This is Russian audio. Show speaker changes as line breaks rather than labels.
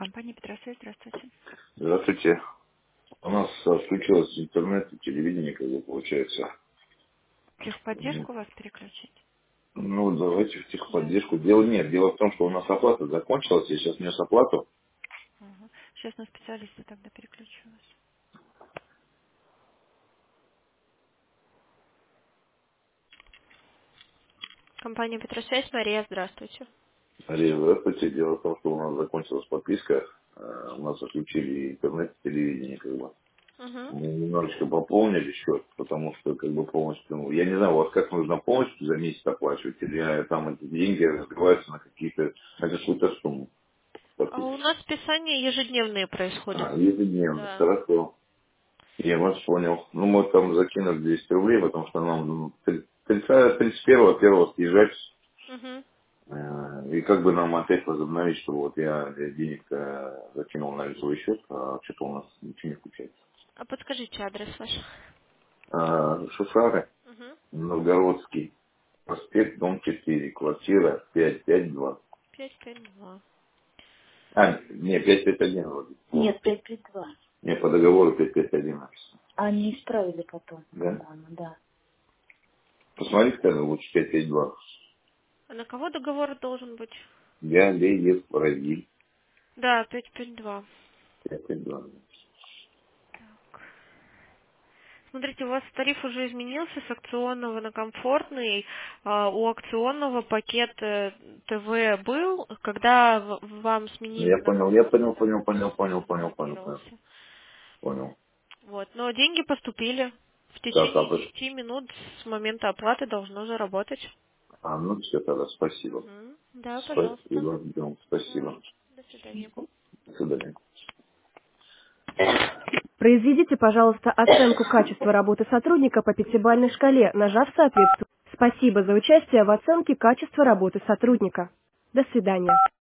Компания Петросвязь, здравствуйте.
Здравствуйте. У нас включилось интернет и телевидение, как бы получается.
Техподдержку вас переключить?
Ну, давайте в
Да.
техподдержку. Дело нет. Дело в том, что у нас оплата закончилась, я сейчас внес оплату.
Ага. Сейчас на специалиста тогда переключу вас. Компания Петросвязь, Мария, здравствуйте.
Мария, здравствуйте. Дело в том, что у нас закончилась подписка. У нас отключили интернет и телевидение, как бы.
Угу.
Мы немножечко пополнили счет, потому что как бы полностью, ну, я не знаю, у вас как нужно полностью за месяц оплачивать, или там эти деньги разбиваются на какие-то, на какую-то сумму
А у
подписки.
нас списания ежедневные происходят.
Ежедневно,
Да.
хорошо. Я вас понял. Ну, мы там закинули 200 рублей, потому что нам 31-го первого съезжать.
Угу.
И как бы нам опять возобновить, что вот я денег закинул на лицевой счет, а что-то у нас ничего не включается.
А подскажите адрес ваш.
Шушары,
Угу.
Новгородский, проспект, дом 4, квартира 552.
552.
Не, 551 вроде.
Нет, 532.
Не, по договору 551 написано.
Они исправили потом,
Да?
по-моему, да.
Посмотрите, когда лучше 552.
А на кого договор должен быть?
Я Леев Парадиль.
Да, 552.
552.
Смотрите, у вас тариф уже изменился с акционного на комфортный. У акционного пакет ТВ был, когда вам сменили
Я
на
понял, я
комфортный,
понял,
там
понял, понял,
тариф
понял, понял, понял, понял.
заблокировался.
Понял.
Вот, но деньги поступили. В
Так,
течение 10 минут с момента оплаты должно заработать.
ну все тогда, спасибо.
Мгм. Да, пожалуйста.
Спасибо, Дим, спасибо.
До свидания.
До свидания.
Произведите, пожалуйста, оценку качества работы сотрудника по пятибалльной шкале, нажав соответствующее. Спасибо за участие в оценке качества работы сотрудника. До свидания.